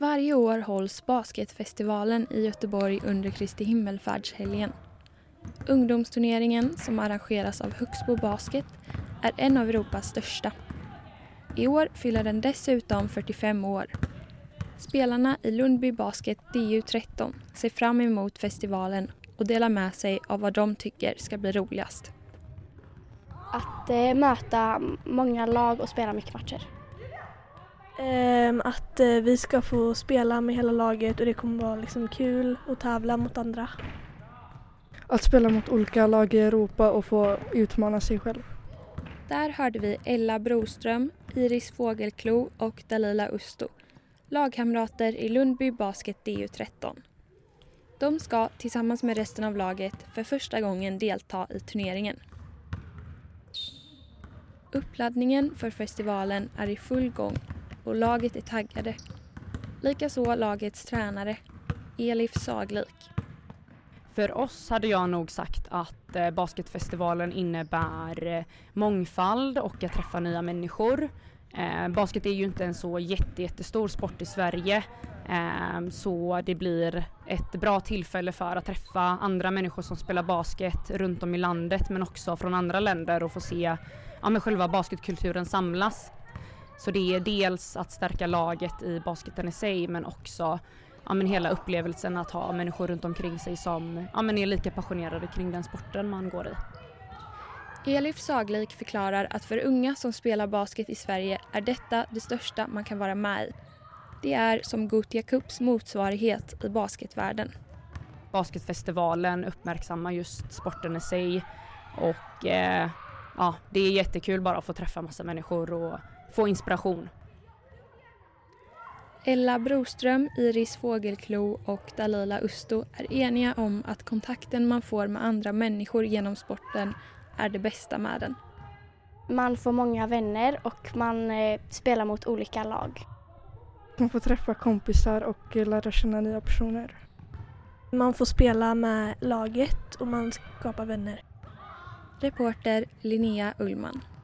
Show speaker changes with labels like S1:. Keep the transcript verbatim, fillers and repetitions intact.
S1: Varje år hålls basketfestivalen i Göteborg under Kristi himmelfärdshelgen. Ungdomsturneringen som arrangeras av Högsbo Basket är en av Europas största. I år fyller den dessutom fyrtiofem år. Spelarna i Lundby Basket D U tretton ser fram emot festivalen och delar med sig av vad de tycker ska bli roligast.
S2: Att eh, möta många lag och spela mycket matcher.
S3: Ehm, att eh, vi ska få spela med hela laget och det kommer vara liksom kul att tävla mot andra.
S4: Att spela mot olika lag i Europa och få utmana sig själv.
S1: Där hörde vi Ella Broström, Iris Fågelklo och Dalila Usto, lagkamrater i Lundby Basket D U tretton. De ska tillsammans med resten av laget för första gången delta i turneringen. Uppladdningen för festivalen är i full gång och laget är taggade. Likaså lagets tränare, Elif Saglik.
S5: För oss hade jag nog sagt att eh, basketfestivalen innebär eh, mångfald och att träffa nya människor. Eh, basket är ju inte en så jätte, jättestor sport i Sverige, eh, så det blir ett bra tillfälle för att träffa andra människor som spelar basket runt om i landet, men också från andra länder och få se ja, men själva basketkulturen samlas. Så det är dels att stärka laget i basketen i sig, men också ja, men hela upplevelsen att ha människor runt omkring sig som ja, men är lika passionerade kring den sporten man går i.
S1: Elif Saglik förklarar att för unga som spelar basket i Sverige är detta det största man kan vara med i. Det är som Gothia Cups motsvarighet i basketvärlden.
S5: Basketfestivalen uppmärksammar just sporten i sig och eh, ja, det är jättekul bara att få träffa massa människor och få inspiration.
S1: Ella Broström, Iris Fågelklo och Dalila Usto är eniga om att kontakten man får med andra människor genom sporten är det bästa med den.
S2: Man får många vänner och man eh, spelar mot olika lag.
S4: Man får träffa kompisar och lära känna nya personer.
S3: Man får spela med laget och man skapar vänner.
S1: Reporter Linnea Ullman.